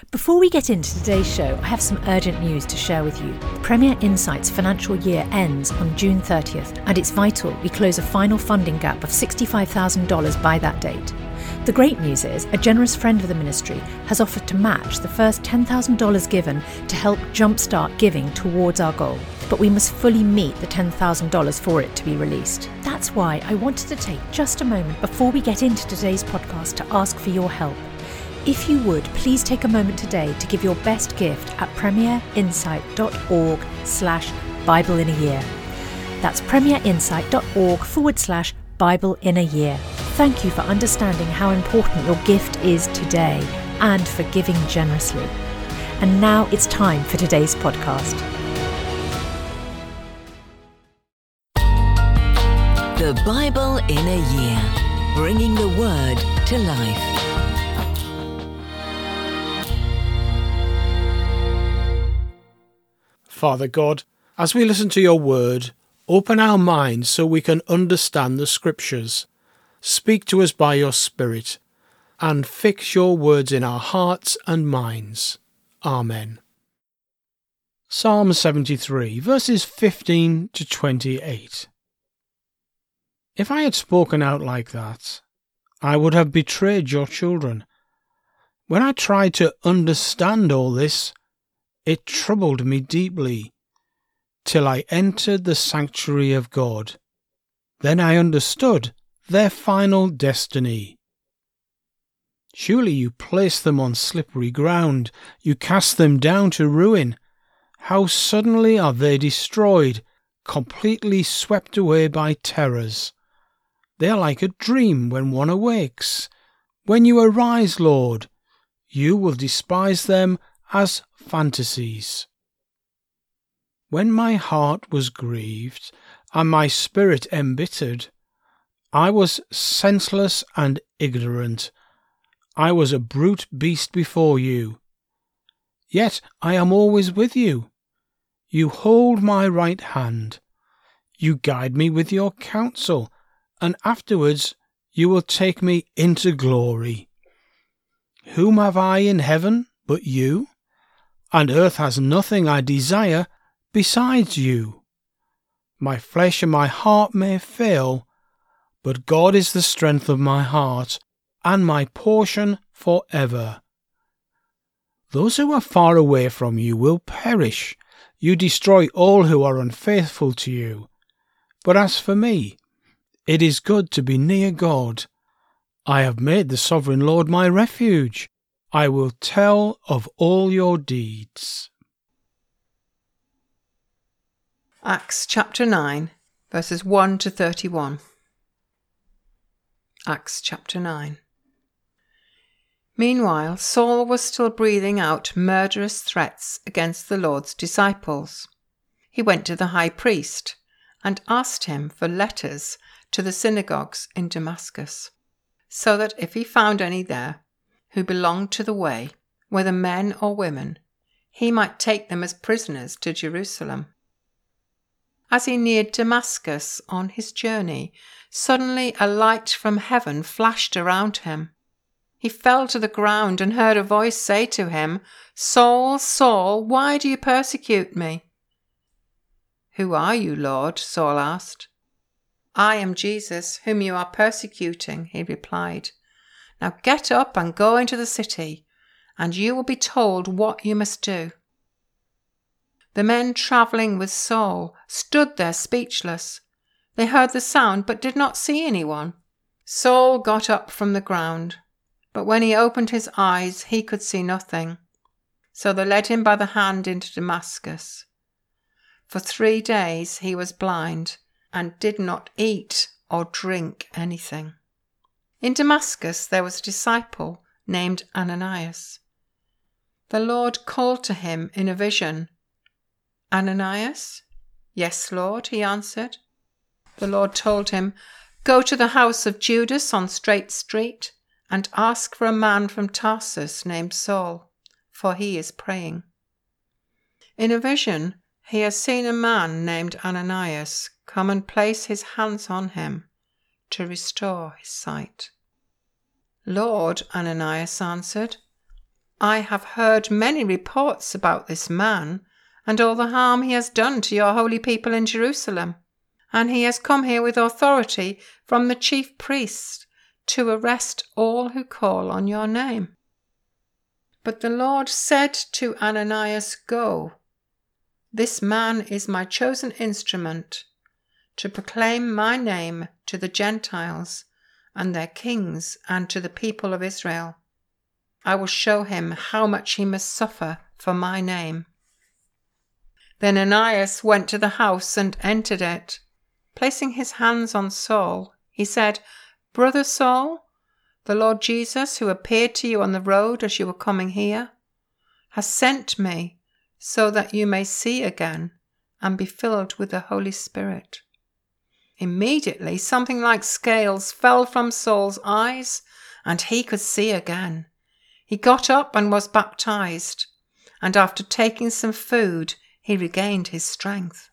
Before we get into today's show, I have some urgent news to share with you. Premier Insight's financial year ends on June 30th, and it's vital we close a final funding gap of $65,000 by that date. The great news is a generous friend of the ministry has offered to match the first $10,000 given to help jumpstart giving towards our goal. But we must fully meet the $10,000 for it to be released. That's why I wanted to take just a moment before we get into today's podcast to ask for your help. If you would, please take a moment today to give your best gift at premierinsight.org/Bible in a year. That's premierinsight.org/Bible in a year. Thank you for understanding how important your gift is today and for giving generously. And now it's time for today's podcast. The Bible in a Year, bringing the Word to life. Father God, as we listen to your word, open our minds so we can understand the Scriptures. Speak to us by your Spirit, and fix your words in our hearts and minds. Amen. Psalm 73, verses 15 to 28. If I had spoken out like that, I would have betrayed your children. When I tried to understand all this, it troubled me deeply, till I entered the sanctuary of God. Then I understood their final destiny. Surely you place them on slippery ground, you cast them down to ruin. How suddenly are they destroyed, completely swept away by terrors. They are like a dream when one awakes. When you arise, Lord, you will despise them as fantasies. When my heart was grieved and my spirit embittered, I was senseless and ignorant. I was a brute beast before you. Yet I am always with you. You hold my right hand. You guide me with your counsel, and afterwards you will take me into glory. Whom have I in heaven but you? And earth has nothing I desire besides you. My flesh and my heart may fail, but God is the strength of my heart and my portion forever. Those who are far away from you will perish. You destroy all who are unfaithful to you. But as for me, it is good to be near God. I have made the sovereign Lord my refuge. I will tell of all your deeds. Acts chapter 9, verses 1 to 31. Acts chapter 9. Meanwhile, Saul was still breathing out murderous threats against the Lord's disciples. He went to the high priest and asked him for letters to the synagogues in Damascus, so that if he found any there who belonged to the way, whether men or women, he might take them as prisoners to Jerusalem. As he neared Damascus on his journey, suddenly a light from heaven flashed around him. He fell to the ground and heard a voice say to him, "Saul, Saul, why do you persecute me?" "Who are you, Lord?" Saul asked. "I am Jesus, whom you are persecuting," he replied. "Now get up and go into the city, and you will be told what you must do." The men travelling with Saul stood there speechless. They heard the sound but did not see anyone. Saul got up from the ground, but when he opened his eyes he could see nothing. So they led him by the hand into Damascus. For 3 days he was blind and did not eat or drink anything. In Damascus there was a disciple named Ananias. The Lord called to him in a vision. "Ananias?" "Yes, Lord," he answered. The Lord told him, "Go to the house of Judas on Straight Street and ask for a man from Tarsus named Saul, for he is praying. In a vision he has seen a man named Ananias come and place his hands on him to restore his sight." "Lord," Ananias answered, I have heard many reports about this man and all the harm he has done to your holy people in Jerusalem, and he has come here with authority from the chief priests to arrest all who call on your name." But the Lord said to Ananias, "Go. This man is my chosen instrument to proclaim my name to the Gentiles and their kings and to the people of Israel. I will show him how much he must suffer for my name." Then Ananias went to the house and entered it. Placing his hands on Saul, he said, "Brother Saul, the Lord Jesus, who appeared to you on the road as you were coming here, has sent me so that you may see again and be filled with the Holy Spirit." Immediately, something like scales fell from Saul's eyes, and he could see again. He got up and was baptized, and after taking some food, he regained his strength.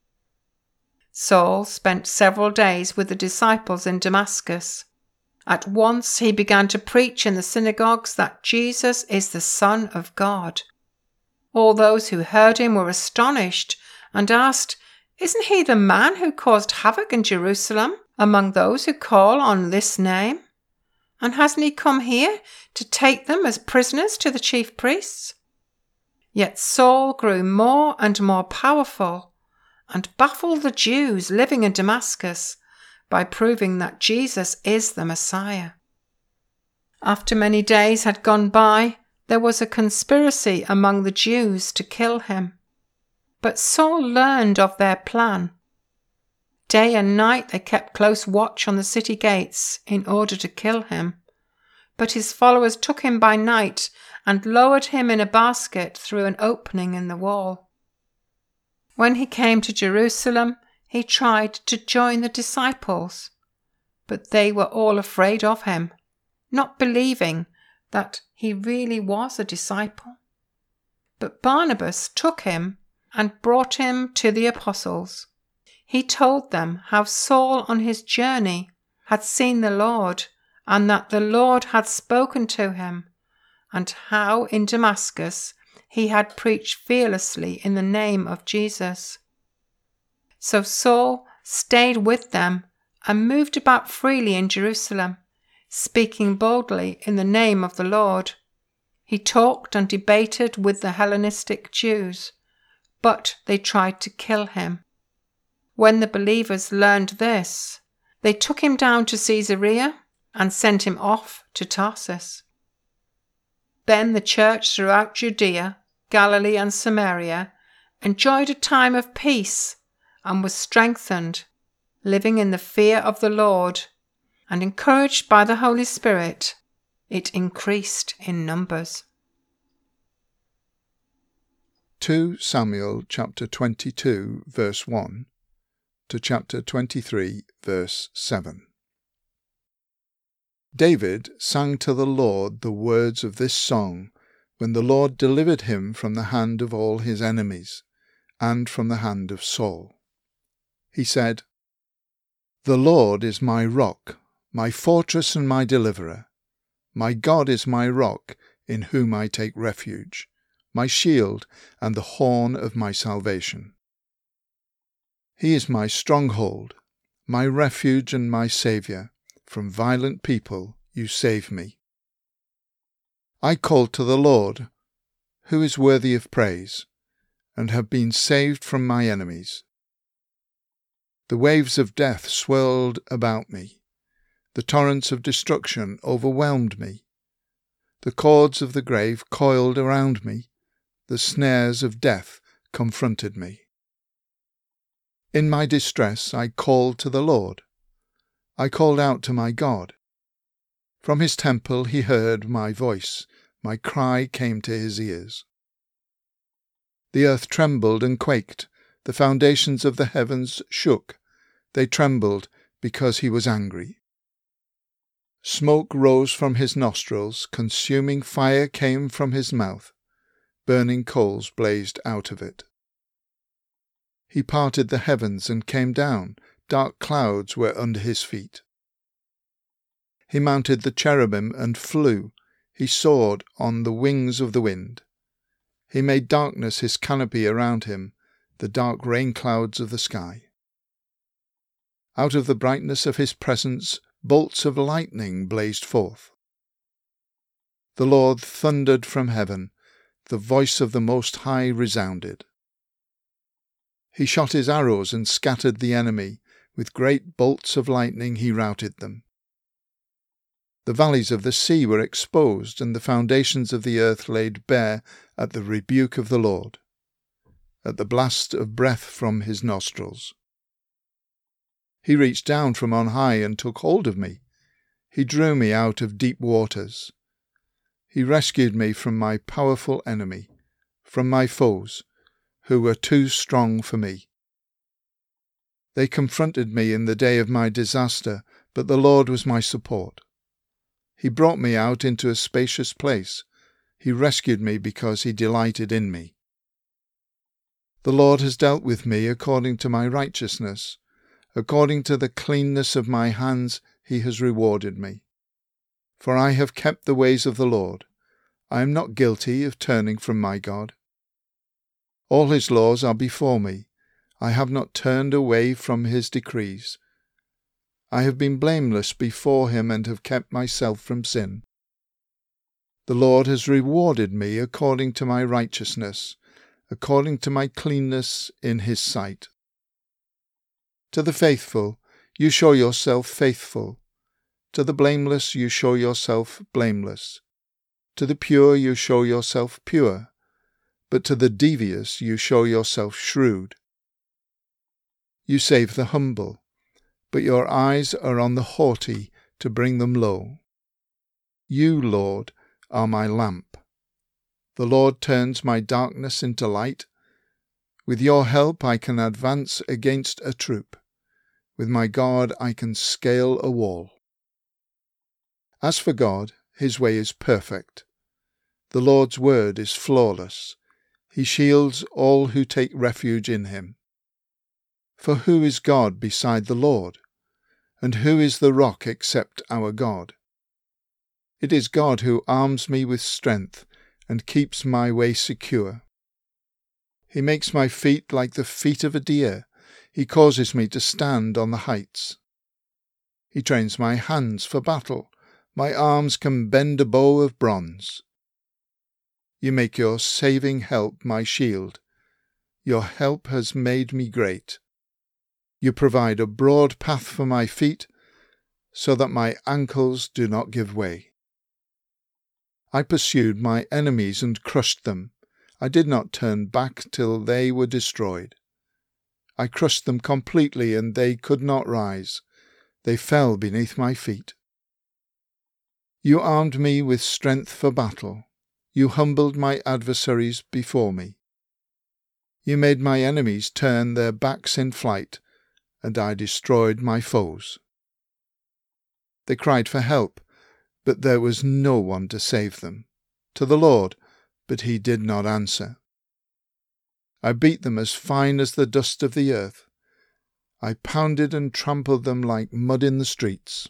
Saul spent several days with the disciples in Damascus. At once he began to preach in the synagogues that Jesus is the Son of God. All those who heard him were astonished and asked, "Isn't he the man who caused havoc in Jerusalem among those who call on this name? And hasn't he come here to take them as prisoners to the chief priests?" Yet Saul grew more and more powerful and baffled the Jews living in Damascus by proving that Jesus is the Messiah. After many days had gone by, there was a conspiracy among the Jews to kill him. But Saul learned of their plan. Day and night they kept close watch on the city gates in order to kill him. But his followers took him by night and lowered him in a basket through an opening in the wall. When he came to Jerusalem, he tried to join the disciples, but they were all afraid of him, not believing that he really was a disciple. But Barnabas took him and brought him to the apostles. He told them how Saul on his journey had seen the Lord, and that the Lord had spoken to him, and how in Damascus he had preached fearlessly in the name of Jesus. So Saul stayed with them and moved about freely in Jerusalem, speaking boldly in the name of the Lord. He talked and debated with the Hellenistic Jews, but they tried to kill him. When the believers learned this, they took him down to Caesarea and sent him off to Tarsus. Then the church throughout Judea, Galilee and Samaria enjoyed a time of peace and was strengthened, living in the fear of the Lord, and encouraged by the Holy Spirit, it increased in numbers. 2 Samuel chapter 22 verse 1 to chapter 23 verse 7. David sang to the Lord the words of this song when the Lord delivered him from the hand of all his enemies and from the hand of Saul. He said, "The Lord is my rock, my fortress and my deliverer. My God is my rock, in whom I take refuge, my shield and the horn of my salvation. He is my stronghold, my refuge and my Saviour. From violent people you save me. I called to the Lord, who is worthy of praise, and have been saved from my enemies. The waves of death swirled about me. The torrents of destruction overwhelmed me. The cords of the grave coiled around me. The snares of death confronted me. In my distress I called to the Lord. I called out to my God. From his temple he heard my voice. My cry came to his ears. The earth trembled and quaked. The foundations of the heavens shook. They trembled because he was angry. Smoke rose from his nostrils. Consuming fire came from his mouth. Burning coals blazed out of it. He parted the heavens and came down. Dark clouds were under his feet. He mounted the cherubim and flew. He soared on the wings of the wind. He made darkness his canopy around him, the dark rain clouds of the sky. Out of the brightness of his presence, bolts of lightning blazed forth. The Lord thundered from heaven. The voice of the Most High resounded. He shot his arrows and scattered the enemy. With great bolts of lightning he routed them. The valleys of the sea were exposed, and the foundations of the earth laid bare at the rebuke of the Lord, at the blast of breath from his nostrils. He reached down from on high and took hold of me. He drew me out of deep waters. He rescued me from my powerful enemy, from my foes, who were too strong for me. They confronted me in the day of my disaster, but the Lord was my support. He brought me out into a spacious place. He rescued me because he delighted in me. The Lord has dealt with me according to my righteousness. According to the cleanness of my hands he has rewarded me. For I have kept the ways of the Lord. I am not guilty of turning from my God. All his laws are before me. I have not turned away from his decrees. I have been blameless before him and have kept myself from sin. The Lord has rewarded me according to my righteousness, according to my cleanness in his sight. To the faithful, you show yourself faithful. To the blameless, you show yourself blameless. To the pure, you show yourself pure. But to the devious, you show yourself shrewd. You save the humble, but your eyes are on the haughty to bring them low. You, Lord, are my lamp. The Lord turns my darkness into light. With your help I can advance against a troop. With my God I can scale a wall. As for God, his way is perfect. The Lord's word is flawless. He shields all who take refuge in him. For who is God beside the Lord? And who is the rock except our God? It is God who arms me with strength and keeps my way secure. He makes my feet like the feet of a deer. He causes me to stand on the heights. He trains my hands for battle. My arms can bend a bow of bronze. You make your saving help my shield. Your help has made me great. You provide a broad path for my feet, so that my ankles do not give way. I pursued my enemies and crushed them. I did not turn back till they were destroyed. I crushed them completely, and they could not rise. They fell beneath my feet. You armed me with strength for battle. You humbled my adversaries before me. You made my enemies turn their backs in flight, and I destroyed my foes. They cried for help, but there was no one to save them. To the Lord, but he did not answer. I beat them as fine as the dust of the earth. I pounded and trampled them like mud in the streets.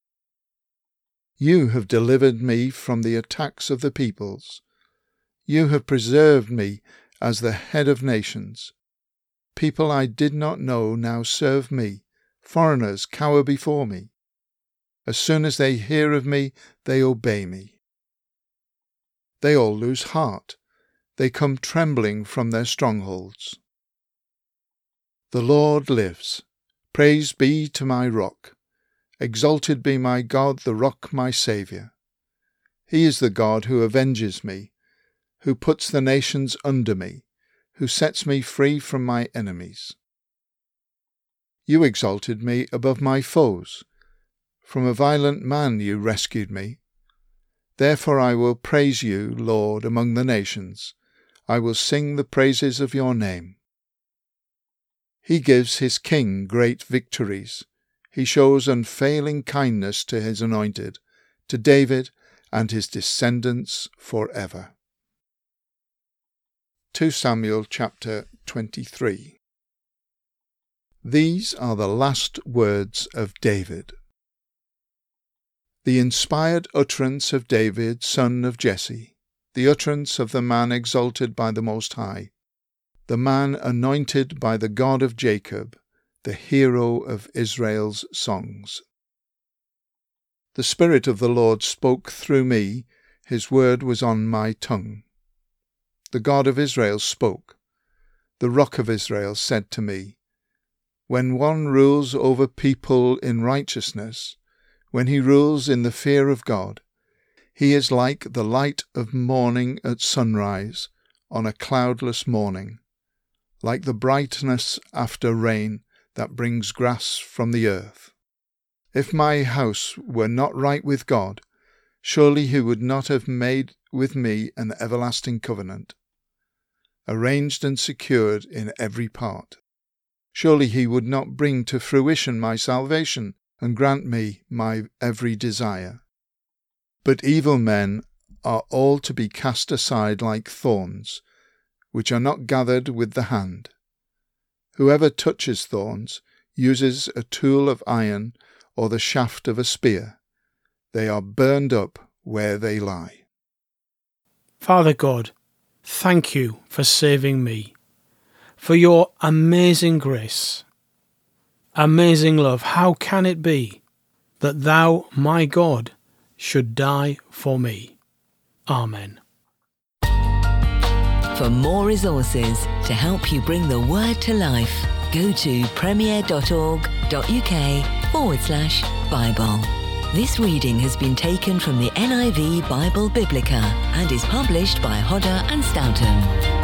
You have delivered me from the attacks of the peoples. You have preserved me as the head of nations. People I did not know now serve me. Foreigners cower before me. As soon as they hear of me, they obey me. They all lose heart. They come trembling from their strongholds. The Lord lives. Praise be to my rock. Exalted be my God, the rock, my Saviour. He is the God who avenges me, who puts the nations under me, who sets me free from my enemies. You exalted me above my foes. From a violent man you rescued me. Therefore I will praise you, Lord, among the nations. I will sing the praises of your name. He gives his king great victories. He shows unfailing kindness to his anointed, to David and his descendants forever. 2 Samuel chapter 23. These are the last words of David. The inspired utterance of David, son of Jesse, the utterance of the man exalted by the Most High, the man anointed by the God of Jacob, the hero of Israel's songs. The Spirit of the Lord spoke through me, his word was on my tongue. The God of Israel spoke. The Rock of Israel said to me, when one rules over people in righteousness, when he rules in the fear of God, he is like the light of morning at sunrise on a cloudless morning, like the brightness after rain that brings grass from the earth. If my house were not right with God, surely he would not have made with me an everlasting covenant, arranged and secured in every part. Surely he would not bring to fruition my salvation and grant me my every desire. But evil men are all to be cast aside like thorns, which are not gathered with the hand. Whoever touches thorns uses a tool of iron or the shaft of a spear. They are burned up where they lie. Father God, thank you for saving me, for your amazing grace, amazing love. How can it be that thou, my God, should die for me? Amen. For more resources to help you bring the word to life, go to premier.org.uk/Bible. This reading has been taken from the NIV Bible Biblica and is published by Hodder and Stoughton.